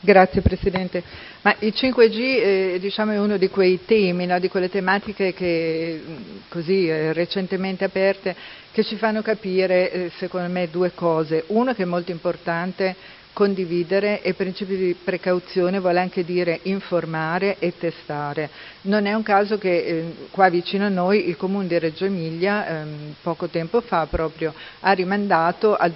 Grazie Presidente. Ma il 5G diciamo, è uno di quei temi, no? Di quelle tematiche che così recentemente aperte, che ci fanno capire secondo me due cose. Uno, che è molto importante condividere, e principio di precauzione vuole anche dire informare e testare. Non è un caso che qua vicino a noi il Comune di Reggio Emilia poco tempo fa proprio ha rimandato al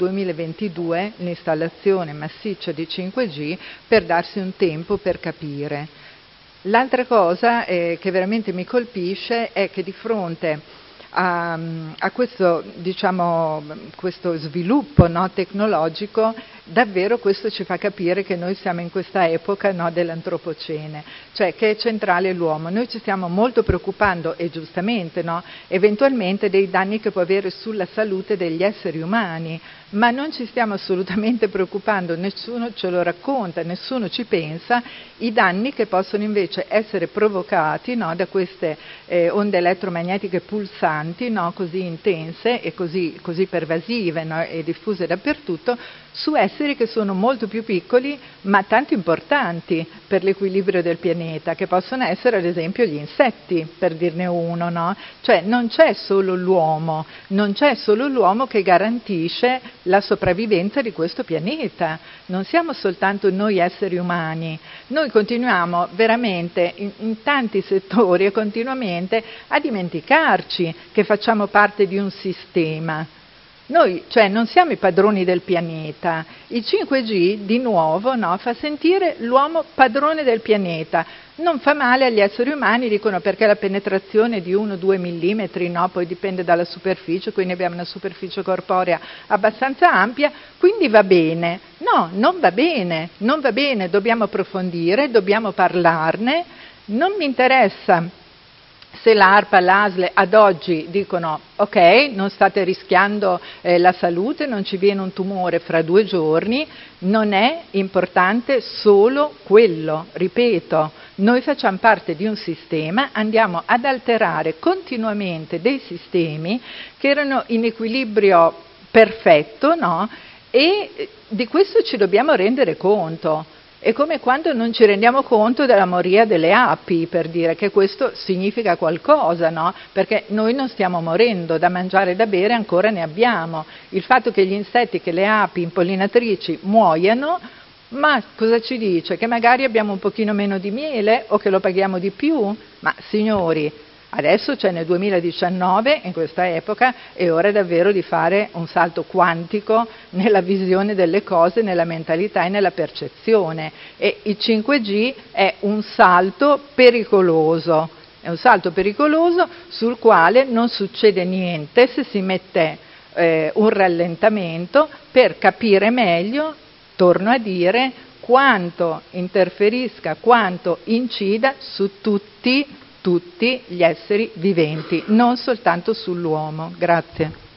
2022 l'installazione massiccia di 5G per darsi un tempo per capire. L'altra cosa che veramente mi colpisce è che di fronte a questo, diciamo, questo sviluppo, no, tecnologico, davvero questo ci fa capire che noi siamo in questa epoca, no, dell'antropocene, cioè che è centrale l'uomo. Noi ci stiamo molto preoccupando, e giustamente, no, eventualmente dei danni che può avere sulla salute degli esseri umani, ma non ci stiamo assolutamente preoccupando, nessuno ce lo racconta, nessuno ci pensa, i danni che possono invece essere provocati, no, da queste onde elettromagnetiche pulsanti, no, così intense e così pervasive, no, e diffuse dappertutto, su esseri che sono molto più piccoli ma tanto importanti per l'equilibrio del pianeta, che possono essere ad esempio gli insetti, per dirne uno, no? Cioè non c'è solo l'uomo, non c'è solo l'uomo che garantisce la sopravvivenza di questo pianeta, non siamo soltanto noi esseri umani, noi continuiamo veramente in tanti settori e continuamente a dimenticarci che facciamo parte di un sistema. Noi, cioè, non siamo i padroni del pianeta. Il 5G, di nuovo, no, fa sentire l'uomo padrone del pianeta. Non fa male agli esseri umani, dicono, perché la penetrazione di 1-2 millimetri, no, poi dipende dalla superficie, quindi abbiamo una superficie corporea abbastanza ampia, quindi va bene. No, non va bene, non va bene, dobbiamo approfondire, dobbiamo parlarne. Non mi interessa se l'ARPA, l'ASL ad oggi dicono ok, non state rischiando la salute, non ci viene un tumore fra 2 giorni, non è importante solo quello, ripeto, noi facciamo parte di un sistema, andiamo ad alterare continuamente dei sistemi che erano in equilibrio perfetto, no? E di questo ci dobbiamo rendere conto. È come quando non ci rendiamo conto della moria delle api, per dire che questo significa qualcosa, no? Perché noi non stiamo morendo, da mangiare e da bere ancora ne abbiamo. Il fatto che gli insetti, che le api impollinatrici muoiano, ma cosa ci dice? Che magari abbiamo un pochino meno di miele o che lo paghiamo di più? Ma signori, adesso c'è nel 2019, in questa epoca, è ora davvero di fare un salto quantico nella visione delle cose, nella mentalità e nella percezione. E il 5G è un salto pericoloso sul quale non succede niente se si mette un rallentamento per capire meglio, torno a dire, quanto interferisca, quanto incida su tutti gli esseri viventi, non soltanto sull'uomo. Grazie.